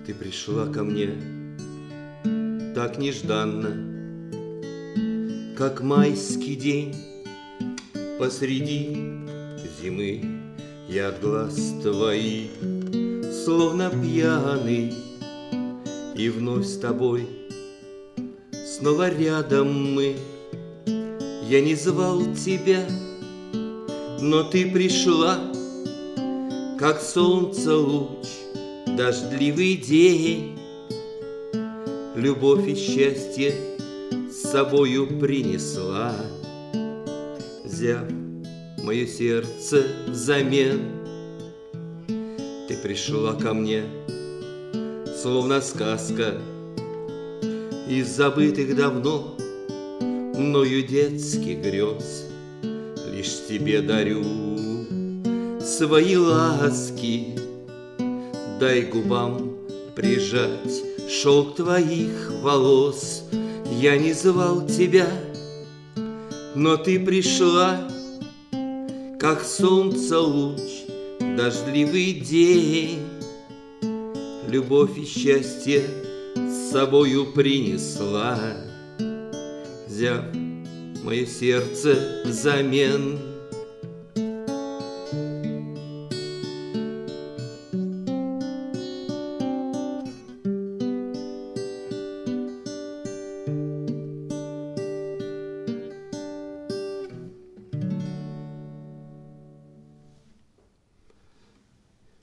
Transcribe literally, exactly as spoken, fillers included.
Ты пришла ко мне так нежданно, как майский день посреди зимы. Я от глаз твоих словно пьяный, и вновь с тобой снова рядом мы. Я не звал тебя, но ты пришла, как солнце луч, дождливый день. Любовь и счастье с собою принесла, взяв мое сердце взамен. Ты пришла ко мне, словно сказка из забытых давно мною детских грез. Лишь тебе дарю свои ласки, дай губам прижать шелк твоих волос. Я не звал тебя, но ты пришла, как солнце луч, дождливый день. Любовь и счастье с собою принесла, взяв мое сердце взамен.